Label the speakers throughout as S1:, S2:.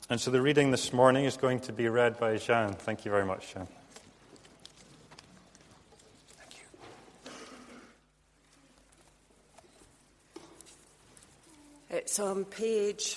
S1: And so the reading this morning is going to be read by Jean. Thank you very much, Jean. Thank you.
S2: It's on page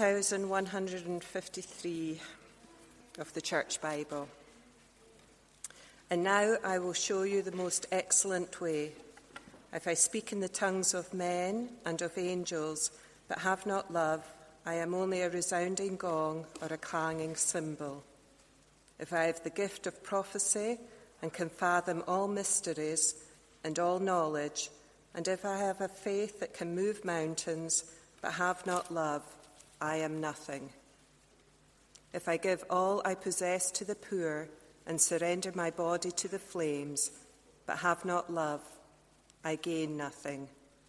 S2: 1153 of the Church Bible. And now I will show you the most excellent way. If I speak in the tongues of men and of angels, but have not love, I am only a resounding gong or a clanging cymbal. If I have the gift of prophecy and can fathom all mysteries and all knowledge, and if I have a faith that can move mountains, but have not love, I am nothing. If I give all I possess to the poor and surrender my body to the flames, but have not love, I gain nothing.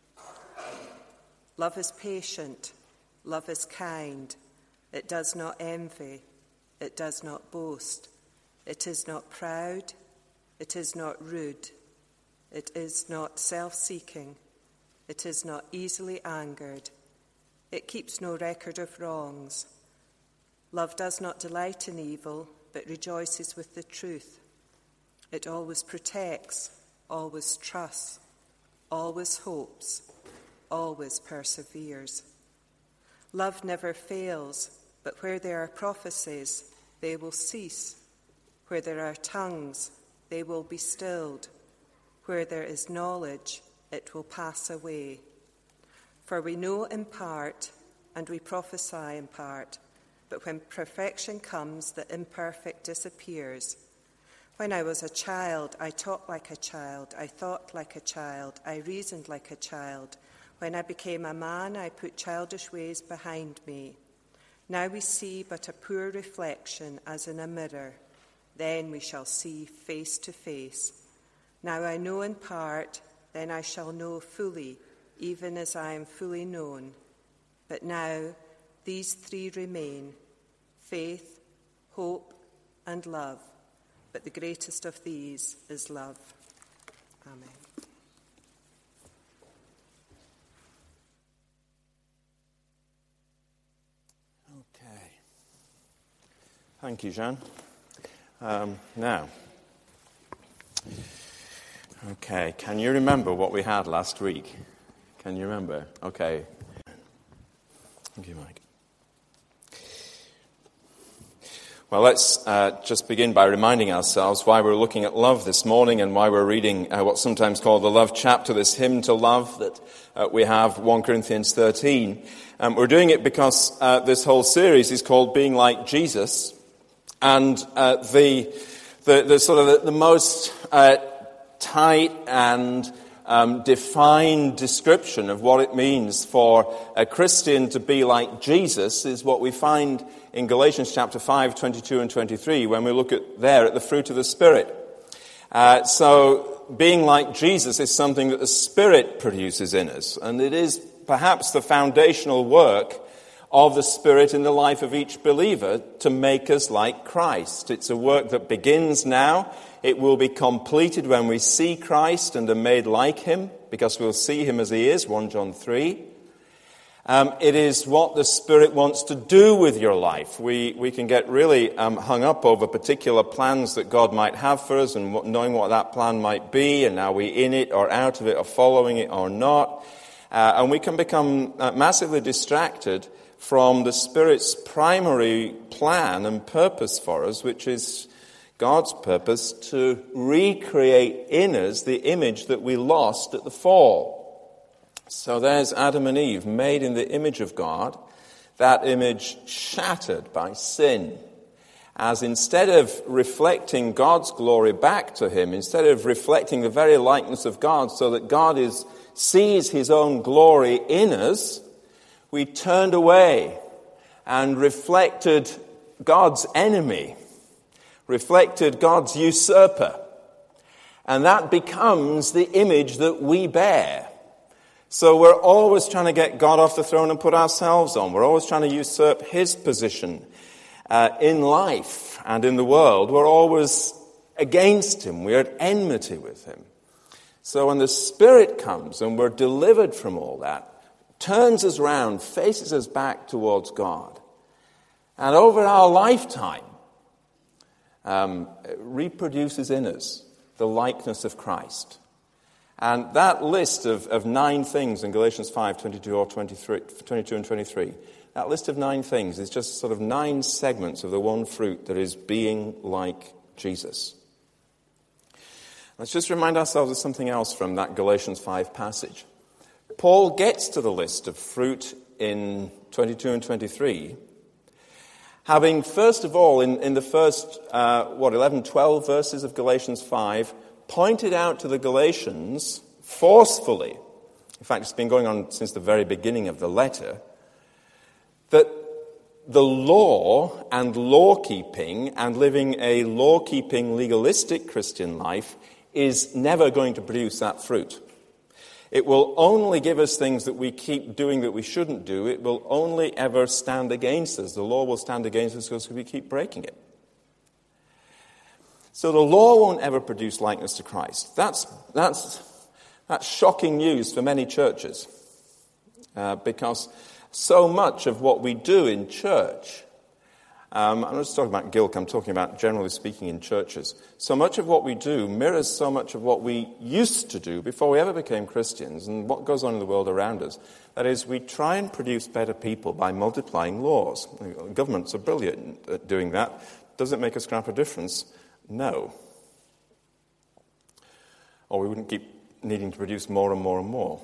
S2: Love is patient. Love is kind. It does not envy. It does not boast. It is not proud. It is not rude. It is not self-seeking. It is not easily angered. It keeps no record of wrongs. Love does not delight in evil, but rejoices with the truth. It always protects, always trusts, always hopes, always perseveres. Love never fails, but where there are prophecies, they will cease. Where there are tongues, they will be stilled. Where there is knowledge, it will pass away. For we know in part, and we prophesy in part, but when perfection comes, the imperfect disappears. When I was a child, I talked like a child, I thought like a child, I reasoned like a child. When I became a man, I put childish ways behind me. Now we see but a poor reflection as in a mirror. Then we shall see face to face. Now I know in part, then I shall know fully, even as I am fully known. But now these three remain: faith, hope, and love. But the greatest of these is love. Amen.
S3: Okay. Thank you, Jean. Now, okay, can you remember what we had last week? Can you remember? Okay. Thank you, Mike. Well, let's just begin by reminding ourselves why we're looking at love this morning and why we're reading what's sometimes called the love chapter, this hymn to love that we have, 1 Corinthians 13. We're doing it because this whole series is called Being Like Jesus, and the most tight and defined description of what it means for a Christian to be like Jesus is what we find in Galatians chapter 5, 22 and 23, when we look at the fruit of the Spirit. So being like Jesus is something that the Spirit produces in us, and it is perhaps the foundational work of the Spirit in the life of each believer to make us like Christ. It's a work that begins now. It will be completed when we see Christ and are made like him, because we'll see him as he is, 1 John 3. It is what the Spirit wants to do with your life. We can get really hung up over particular plans that God might have for us and knowing what that plan might be, and are we in it or out of it or following it or not. And we can become massively distracted from the Spirit's primary plan and purpose for us, which is God's purpose to recreate in us the image that we lost at the fall. So there's Adam and Eve, made in the image of God, that image shattered by sin. As instead of reflecting God's glory back to him, instead of reflecting the very likeness of God so that God sees his own glory in us, we turned away and reflected God's enemy, reflected God's usurper. And that becomes the image that we bear. So we're always trying to get God off the throne and put ourselves on. We're always trying to usurp his position in life and in the world. We're always against him. We're at enmity with him. So when the Spirit comes and we're delivered from all that, turns us round, faces us back towards God, And over our lifetime, reproduces in us the likeness of Christ. And that list of 9 things in Galatians 5, 22 and 23, that list of 9 things is just sort of 9 segments of the one fruit that is being like Jesus. Let's just remind ourselves of something else from that Galatians 5 passage. Paul gets to the list of fruit in 22 and 23, having first of all, in the first, 11, 12 verses of Galatians 5, pointed out to the Galatians forcefully, in fact it's been going on since the very beginning of the letter, that the law and law-keeping and living a law-keeping legalistic Christian life is never going to produce that fruit. It will only give us things that we keep doing that we shouldn't do. It will only ever stand against us. The law will stand against us because we keep breaking it. So the law won't ever produce likeness to Christ. That's shocking news for many churches, because so much of what we do in church, I'm not just talking about Gilk, I'm talking about generally speaking in churches. So much of what we do mirrors so much of what we used to do before we ever became Christians and what goes on in the world around us. That is, we try and produce better people by multiplying laws. Governments are brilliant at doing that. Does it make a scrap of difference? No. Or we wouldn't keep needing to produce more and more and more.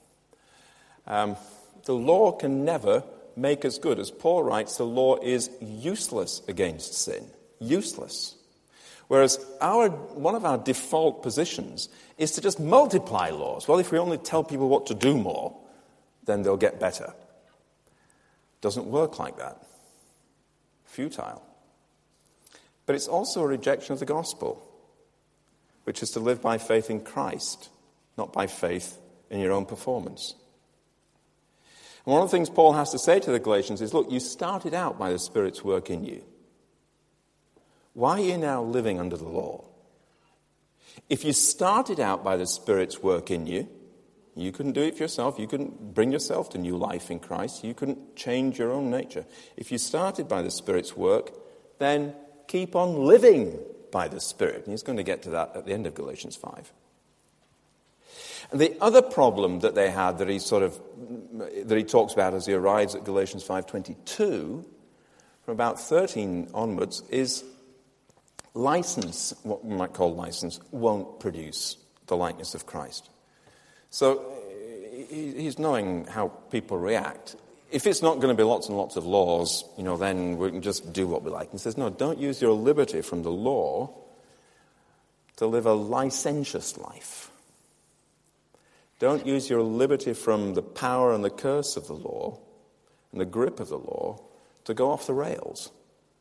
S3: The law can never make us good. As Paul writes, the law is useless against sin. Useless. Whereas one of our default positions is to just multiply laws. Well, if we only tell people what to do more, then they'll get better. Doesn't work like that. Futile. But it's also a rejection of the gospel, which is to live by faith in Christ, not by faith in your own performance. And one of the things Paul has to say to the Galatians is, look, you started out by the Spirit's work in you. Why are you now living under the law? If you started out by the Spirit's work in you, you couldn't do it for yourself. You couldn't bring yourself to new life in Christ. You couldn't change your own nature. If you started by the Spirit's work, then keep on living by the Spirit. And he's going to get to that at the end of Galatians 5. And the other problem that they had that he talks about as he arrives at Galatians 5:22, from about 13 onwards, is license, what we might call license, won't produce the likeness of Christ. So he's knowing how people react. If it's not going to be lots and lots of laws, then we can just do what we like. He says, no, don't use your liberty from the law to live a licentious life. Don't use your liberty from the power and the curse of the law and the grip of the law to go off the rails.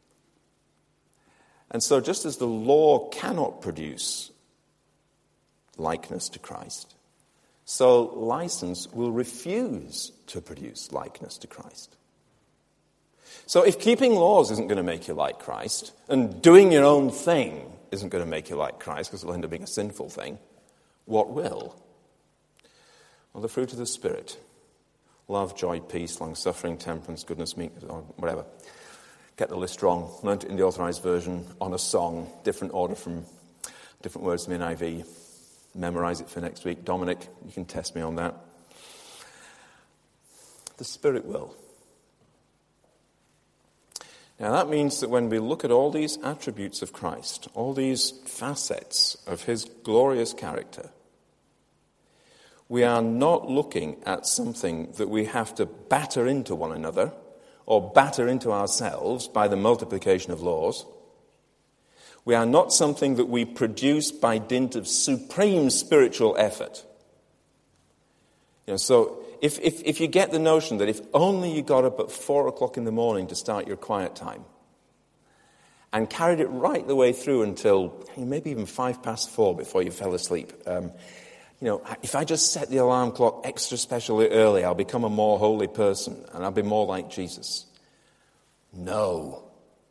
S3: And so just as the law cannot produce likeness to Christ, so license will refuse to produce likeness to Christ. So if keeping laws isn't going to make you like Christ, and doing your own thing isn't going to make you like Christ, because it'll end up being a sinful thing, what will? Well, the fruit of the Spirit. Love, joy, peace, long-suffering, temperance, goodness, meekness, or whatever. Get the list wrong. Learned it in the Authorized Version on a song. Different order from different words from NIV. Memorize it for next week. Dominic, you can test me on that. The Spirit will. Now that means that when we look at all these attributes of Christ, all these facets of his glorious character, we are not looking at something that we have to batter into one another or batter into ourselves by the multiplication of laws. We are not something that we produce by dint of supreme spiritual effort. So if you get the notion that if only you got up at 4 o'clock in the morning to start your quiet time and carried it right the way through until maybe even 4:05 before you fell asleep, if I just set the alarm clock extra specially early, I'll become a more holy person and I'll be more like Jesus. No.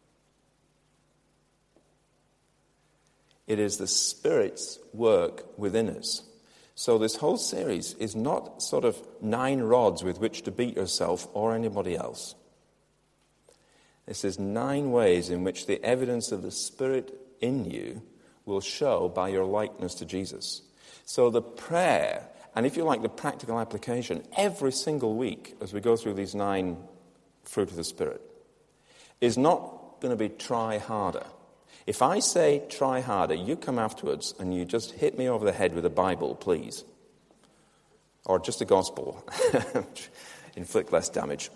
S3: It is the Spirit's work within us. So this whole series is not sort of 9 rods with which to beat yourself or anybody else. This is 9 ways in which the evidence of the Spirit in you will show by your likeness to Jesus. So the prayer, and if you like the practical application, every single week as we go through these 9 fruit of the Spirit, is not going to be try harder. If I say try harder, you come afterwards and you just hit me over the head with a Bible, please. Or just a gospel. Inflict less damage.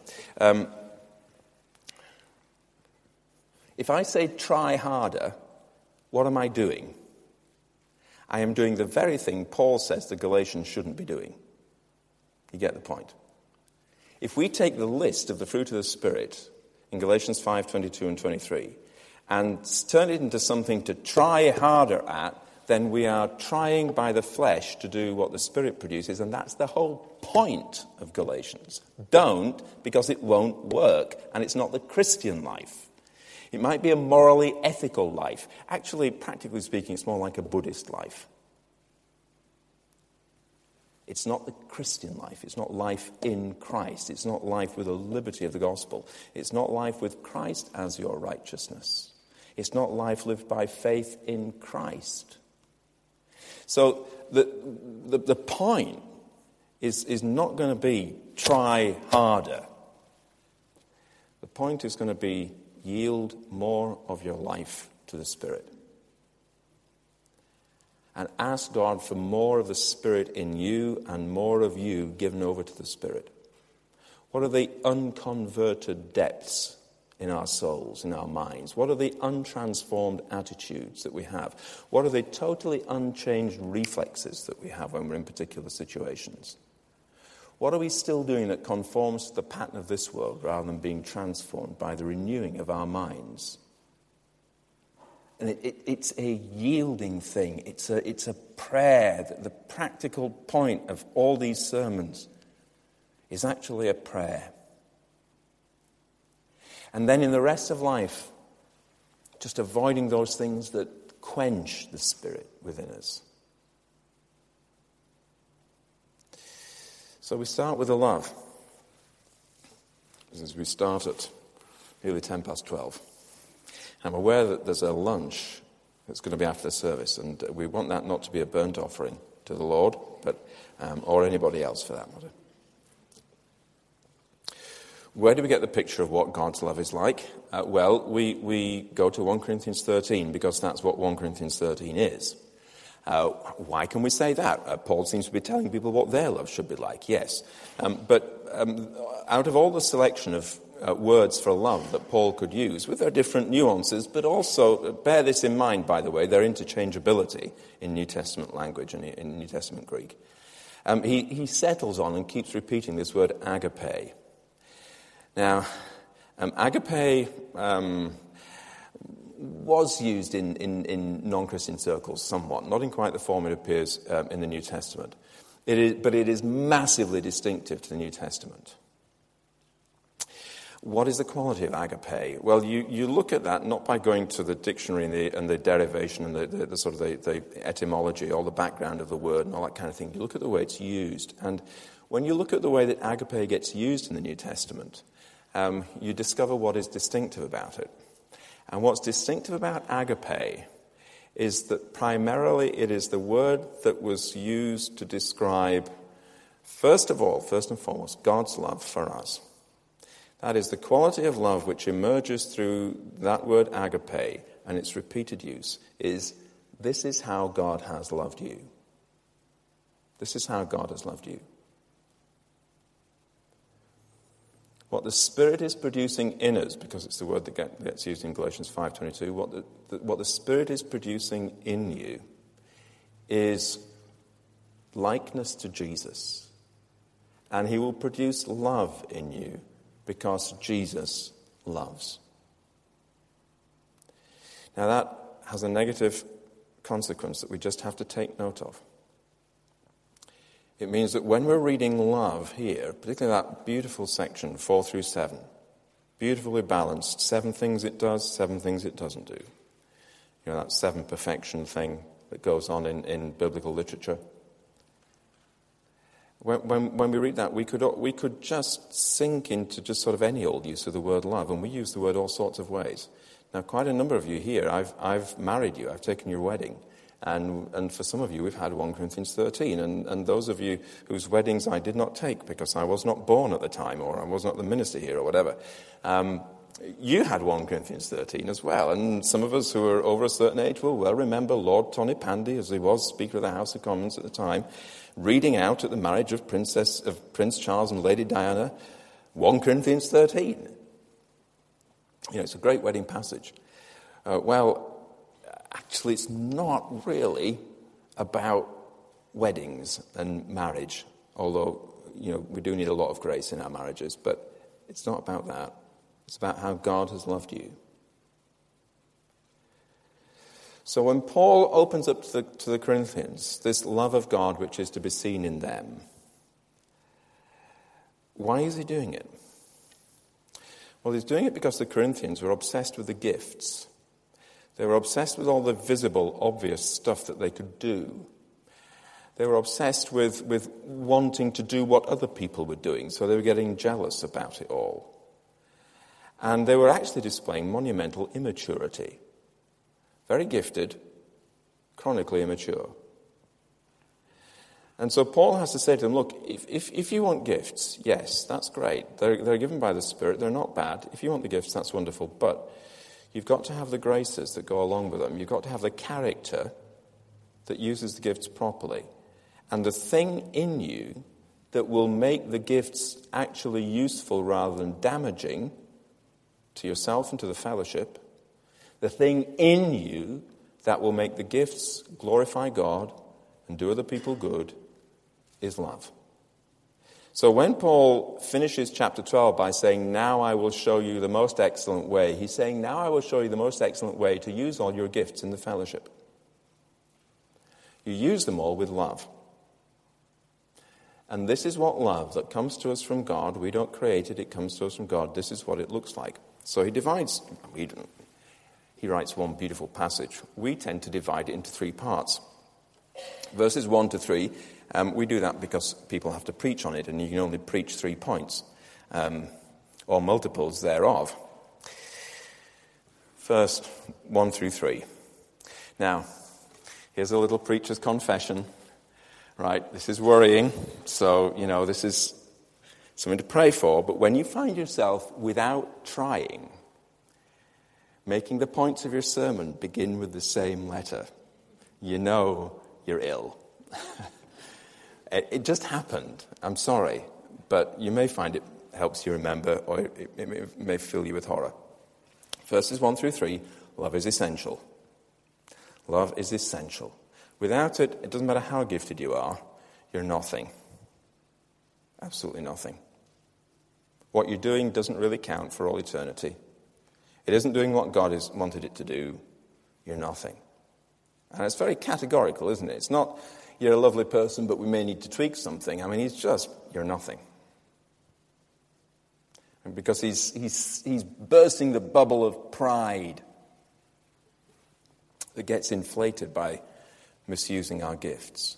S3: If I say try harder, what am I doing? I am doing the very thing Paul says the Galatians shouldn't be doing. You get the point? If we take the list of the fruit of the Spirit in Galatians 5:22 and 23 and turn it into something to try harder at, then we are trying by the flesh to do what the Spirit produces, and that's the whole point of Galatians. Don't, because it won't work, and it's not the Christian life. It might be a morally ethical life. Actually, practically speaking, it's more like a Buddhist life. It's not the Christian life. It's not life in Christ. It's not life with the liberty of the gospel. It's not life with Christ as your righteousness. It's not life lived by faith in Christ. So the point is not going to be try harder. The point is going to be yield more of your life to the Spirit. And ask God for more of the Spirit in you and more of you given over to the Spirit. What are the unconverted depths in our souls, in our minds? What are the untransformed attitudes that we have? What are the totally unchanged reflexes that we have when we're in particular situations? What are we still doing that conforms to the pattern of this world rather than being transformed by the renewing of our minds? And it's a yielding thing. It's a prayer. The practical point of all these sermons is actually a prayer. And then in the rest of life, just avoiding those things that quench the Spirit within us. So we start with the love. As we start at nearly 12:10. I'm aware that there's a lunch that's going to be after the service, and we want that not to be a burnt offering to the Lord, but or anybody else for that matter. Where do we get the picture of what God's love is like? Well, we go to 1 Corinthians 13, because that's what 1 Corinthians 13 is. Why can we say that? Paul seems to be telling people what their love should be like, yes. But out of all the selection of words for love that Paul could use, with their different nuances, but also, bear this in mind, by the way, their interchangeability in New Testament language and in New Testament Greek. He settles on and keeps repeating this word agape. Now, agape was used in non-Christian circles somewhat, not in quite the form it appears in the New Testament. But it is massively distinctive to the New Testament. What is the quality of agape? Well, you look at that not by going to the dictionary and the derivation and the sort of the etymology or the background of the word and all that kind of thing. You look at the way it's used. And when you look at the way that agape gets used in the New Testament, you discover what is distinctive about it. And what's distinctive about agape is that primarily it is the word that was used to describe, first and foremost, God's love for us. That is the quality of love which emerges through that word agape and its repeated use is, this is how God has loved you. This is how God has loved you. What the Spirit is producing in us, because it's the word that gets used in Galatians 5:22, what the Spirit is producing in you is likeness to Jesus. And he will produce love in you because Jesus loves. Now that has a negative consequence that we just have to take note of. It means that when we're reading love here, particularly that beautiful section, 4 through 7, beautifully balanced, 7 things it does, 7 things it doesn't do. You know, that 7 perfection thing that goes on in biblical literature. When we read that, we could just sink into just sort of any old use of the word love, and we use the word all sorts of ways. Now, quite a number of you here, I've married you, I've taken your wedding, and for some of you, we've had 1 Corinthians 13, and those of you whose weddings I did not take because I was not born at the time, or I was not the minister here, or whatever, you had 1 Corinthians 13 as well, and some of us who are over a certain age will well remember Lord Tony Pandy, as he was Speaker of the House of Commons at the time, reading out at the marriage of Prince Charles and Lady Diana, 1 Corinthians 13. It's a great wedding passage. Actually, it's not really about weddings and marriage, although, we do need a lot of grace in our marriages, but it's not about that. It's about how God has loved you. So when Paul opens up to the Corinthians, this love of God which is to be seen in them, why is he doing it? Well, he's doing it because the Corinthians were obsessed with the gifts. They were obsessed with all the visible, obvious stuff that they could do. They were obsessed with wanting to do what other people were doing, so they were getting jealous about it all. And they were actually displaying monumental immaturity. Very gifted, chronically immature. And so Paul has to say to them, look, if you want gifts, yes, that's great. They're given by the Spirit. They're not bad. If you want the gifts, that's wonderful. But you've got to have the graces that go along with them. You've got to have the character that uses the gifts properly. And the thing in you that will make the gifts actually useful rather than damaging to yourself and to the fellowship, the thing in you that will make the gifts glorify God and do other people good is love. So when Paul finishes chapter 12 by saying, now I will show you the most excellent way, he's saying, now I will show you the most excellent way to use all your gifts in the fellowship. You use them all with love. And this is what love that comes to us from God. We don't create it, it comes to us from God. This is what it looks like. So he writes one beautiful passage. We tend to divide it into 3 parts. Verses 1 to 3, we do that because people have to preach on it, and you can only preach 3 points, or multiples thereof. First, 1 through 3. Now, here's a little preacher's confession. Right, this is worrying, so, this is something to pray for. But when you find yourself, without trying, making the points of your sermon begin with the same letter, you know you're ill. It just happened. I'm sorry. But you may find it helps you remember, or it may fill you with horror. Verses 1 through 3, love is essential. Love is essential. Without it, it doesn't matter how gifted you are, you're nothing. Absolutely nothing. What you're doing doesn't really count for all eternity. It isn't doing what God has wanted it to do. You're nothing. And it's very categorical, isn't it? It's not, you're a lovely person, but we may need to tweak something. I mean, it's just, you're nothing. And because he's bursting the bubble of pride that gets inflated by misusing our gifts.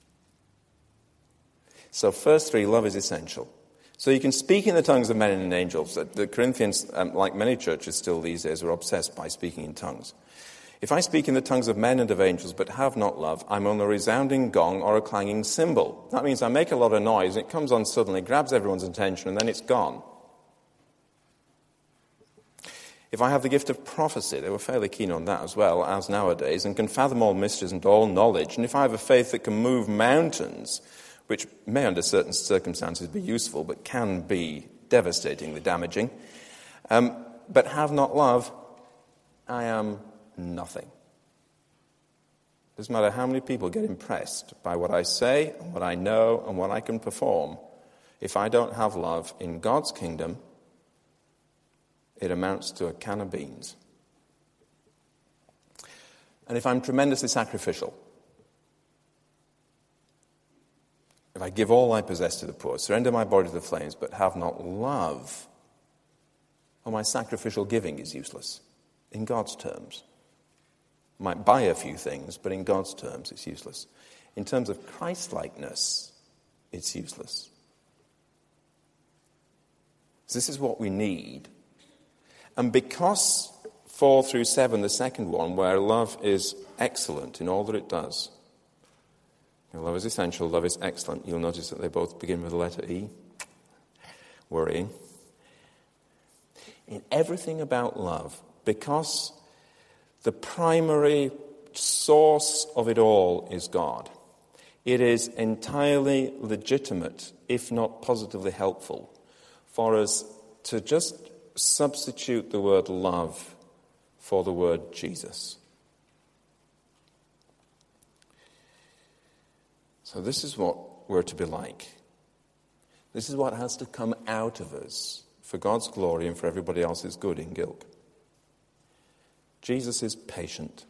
S3: So first 3, love is essential. So you can speak in the tongues of men and angels. The Corinthians, like many churches still these days, are obsessed by speaking in tongues. If I speak in the tongues of men and of angels but have not love, I'm only a resounding gong or a clanging cymbal. That means I make a lot of noise and it comes on suddenly, grabs everyone's attention, and then it's gone. If I have the gift of prophecy, they were fairly keen on that as well, as nowadays, and can fathom all mysteries and all knowledge, and if I have a faith that can move mountains, which may under certain circumstances be useful, but can be devastatingly damaging, but have not love, I am nothing. Doesn't matter how many people get impressed by what I say, and what I know, and what I can perform. If I don't have love in God's kingdom, it amounts to a can of beans. And if I'm tremendously sacrificial, if I give all I possess to the poor, surrender my body to the flames, but have not love, well, my sacrificial giving is useless in God's terms. I might buy a few things, but in God's terms it's useless. In terms of Christ-likeness, it's useless. So this is what we need. And because 4 through 7, the second one, where love is excellent in all that it does. Love is essential, love is excellent. You'll notice that they both begin with the letter E. Worrying. In everything about love, because the primary source of it all is God, it is entirely legitimate, if not positively helpful, for us to just substitute the word love for the word Jesus. So this is what we're to be like. This is what has to come out of us for God's glory and for everybody else's good in Gilg. Jesus is patient.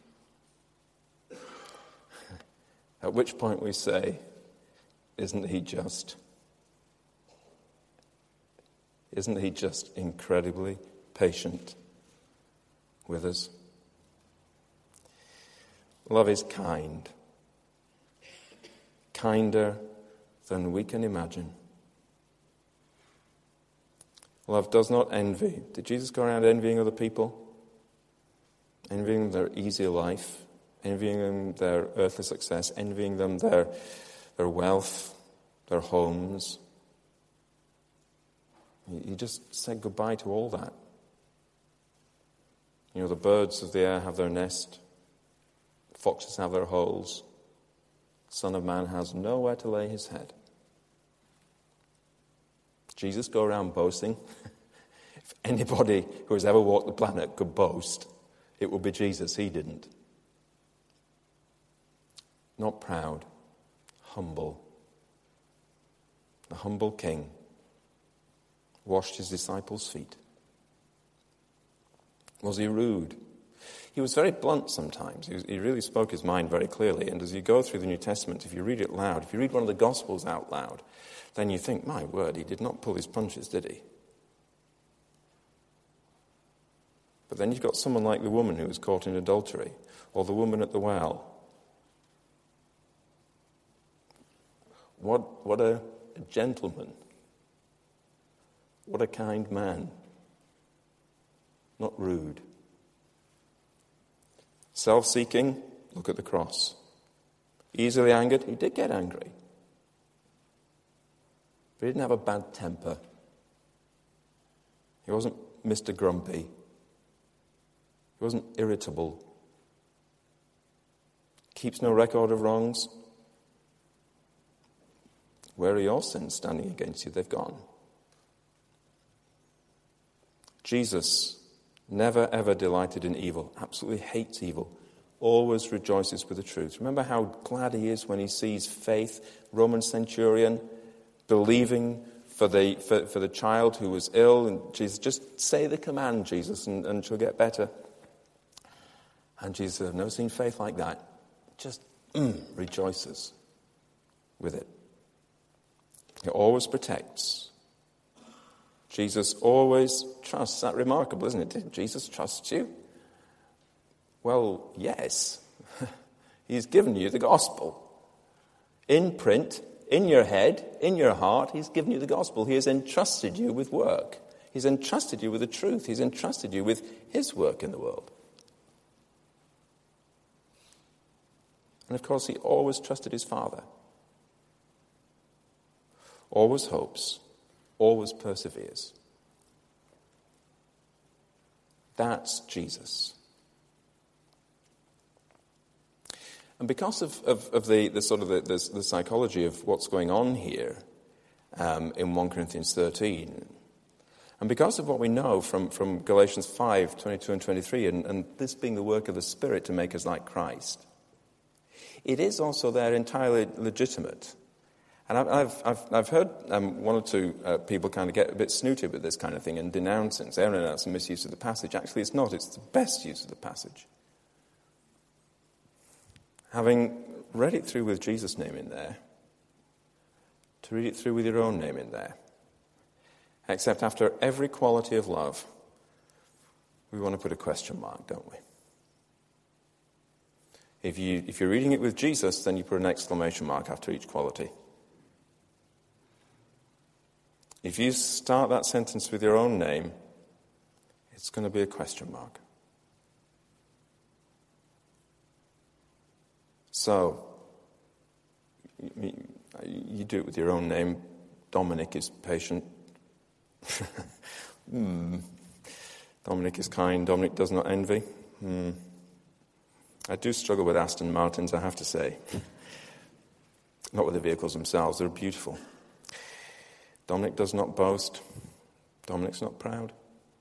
S3: At which point we say, isn't he just? Isn't he just incredibly patient with us? Love is kind. Kinder than we can imagine. Love does not envy. Did Jesus go around envying other people? Envying their easier life, envying them their earthly success, envying them their wealth, their homes. He just said goodbye to all that. You know, the birds of the air have their nest, foxes have their holes. The Son of Man has nowhere to lay his head. Jesus go around boasting. If anybody who has ever walked the planet could boast, it would be Jesus. He didn't. Not proud, humble. The humble king washed his disciples' feet. Was he rude? He was very blunt sometimes. He really spoke his mind very clearly. And as you go through the New Testament, if you read it loud, if you read one of the Gospels out loud, then you think, my word, he did not pull his punches, did he? But then you've got someone like the woman who was caught in adultery, or the woman at the well. What a gentleman. What a kind man. Not rude. Self-seeking, look at the cross. Easily angered, he did get angry. But he didn't have a bad temper. He wasn't Mr. Grumpy. He wasn't irritable. Keeps no record of wrongs. Where are your sins standing against you? They've gone. Jesus never ever delighted in evil, absolutely hates evil, always rejoices with the truth. Remember how glad he is when he sees faith, Roman centurion, believing for the child who was ill, and Jesus, just say the command, Jesus, and she'll get better. And Jesus said, I've never seen faith like that. Just rejoices with it. He always protects. Jesus always trusts. Is that remarkable, isn't it? Did Jesus trust you? Well, yes. He's given you the gospel. In print, in your head, in your heart, he's given you the gospel. He has entrusted you with work. He's entrusted you with the truth. He's entrusted you with his work in the world. And of course, he always trusted his Father. Always hopes. Always perseveres. That's Jesus. And because of the sort of the psychology of what's going on here in 1 Corinthians 13, and because of what we know from Galatians 5, 22 and 23, and this being the work of the Spirit to make us like Christ, it is also there entirely legitimate. And I've heard one or two people kind of get a bit snooty with this kind of thing and denounce it and say, oh, no, that's a misuse of the passage. Actually, it's not. It's the best use of the passage. Having read it through with Jesus' name in there, to read it through with your own name in there. Except after every quality of love, we want to put a question mark, don't we? If you're reading it with Jesus, then you put an exclamation mark after each quality. If you start that sentence with your own name, it's going to be a question mark. So, you do it with your own name. Dominic is patient. Dominic is kind. Dominic does not envy. I do struggle with Aston Martins, I have to say. Not with the vehicles themselves. They're beautiful. Dominic does not boast. Dominic's not proud.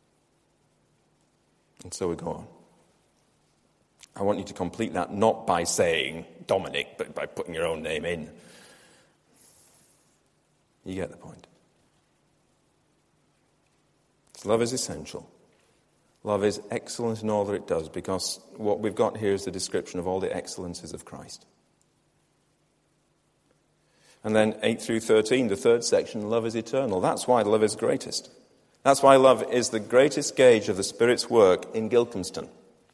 S3: And so we go on. I want you to complete that not by saying Dominic, but by putting your own name in. You get the point. Love is essential. Love is excellent in all that it does, because what we've got here is the description of all the excellences of Christ. And then 8 through 13, the third section, love is eternal. That's why love is greatest. That's why love is the greatest gauge of the Spirit's work in Gilcomston.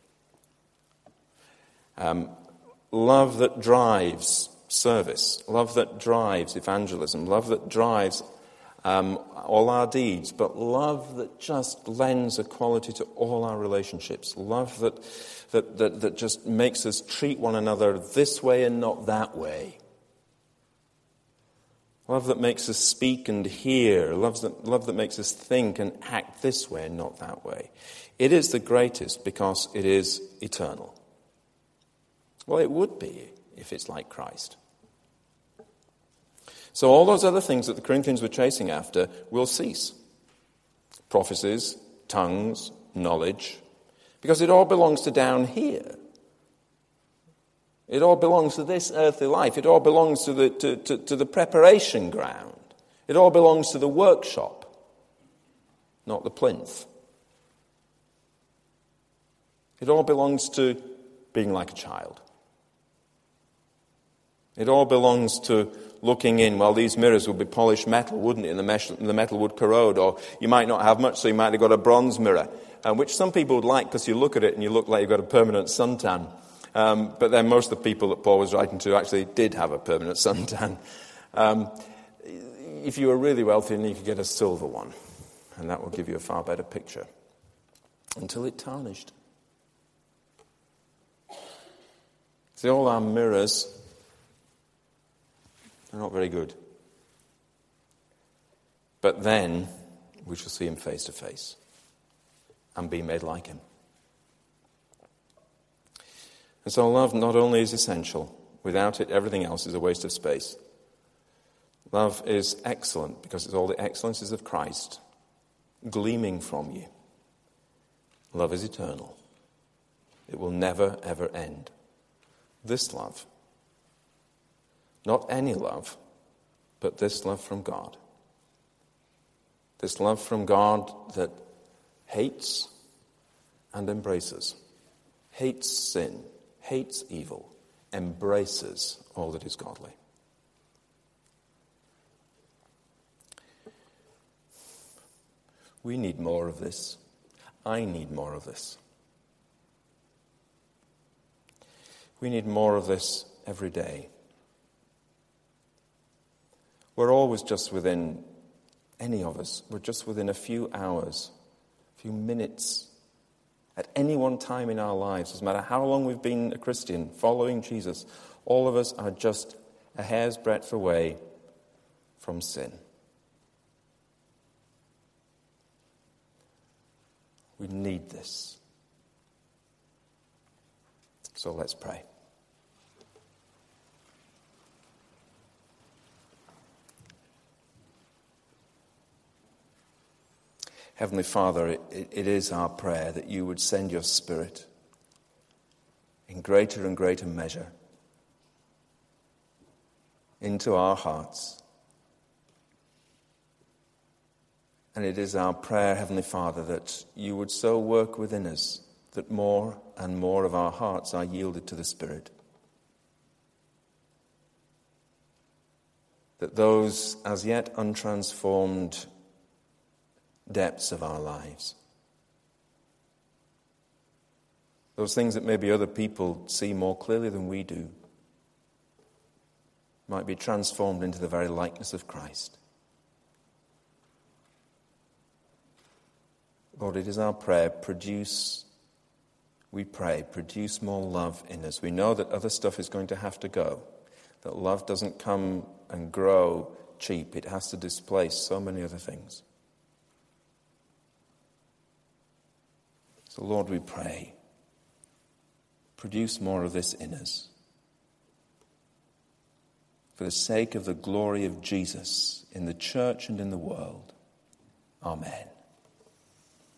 S3: Love that drives service, love that drives evangelism, love that drives all our deeds, but love that just lends a quality to all our relationships, love that just makes us treat one another this way and not that way. Love that makes us speak and hear. Love that makes us think and act this way and not that way. It is the greatest because it is eternal. Well, it would be if it's like Christ. So all those other things that the Corinthians were chasing after will cease. Prophecies, tongues, knowledge. Because it all belongs to down here. It all belongs to this earthly life. It all belongs to the preparation ground. It all belongs to the workshop, not the plinth. It all belongs to being like a child. It all belongs to looking in. Well, these mirrors would be polished metal, wouldn't it? And the metal would corrode. Or you might not have much, so you might have got a bronze mirror, which some people would like because you look at it and you look like you've got a permanent suntan. But then most of the people that Paul was writing to actually did have a permanent suntan. If you were really wealthy, then you could get a silver one. And that will give you a far better picture. Until it tarnished. See, all our mirrors are not very good. But then we shall see him face to face and be made like him. And so love not only is essential, without it everything else is a waste of space. Love is excellent because it's all the excellences of Christ gleaming from you. Love is eternal. It will never, ever end. This love, not any love, but this love from God. This love from God that hates and embraces, hates sin, hates evil, embraces all that is godly. We need more of this. I need more of this. We need more of this every day. We're always just within, any of us, we're just within a few hours, a few minutes. At any one time in our lives, doesn't matter how long we've been a Christian, following Jesus, all of us are just a hair's breadth away from sin. We need this. So let's pray. Heavenly Father, it is our prayer that you would send your Spirit in greater and greater measure into our hearts. And it is our prayer, Heavenly Father, that you would so work within us that more and more of our hearts are yielded to the Spirit. That those as yet untransformed depths of our lives, those things that maybe other people see more clearly than we do, might be transformed into the very likeness of Christ. Lord, it is our prayer, produce more love in us. We know that other stuff is going to have to go, that love doesn't come and grow cheap. It has to displace so many other things. So, Lord, we pray, produce more of this in us. For the sake of the glory of Jesus in the church and in the world. Amen.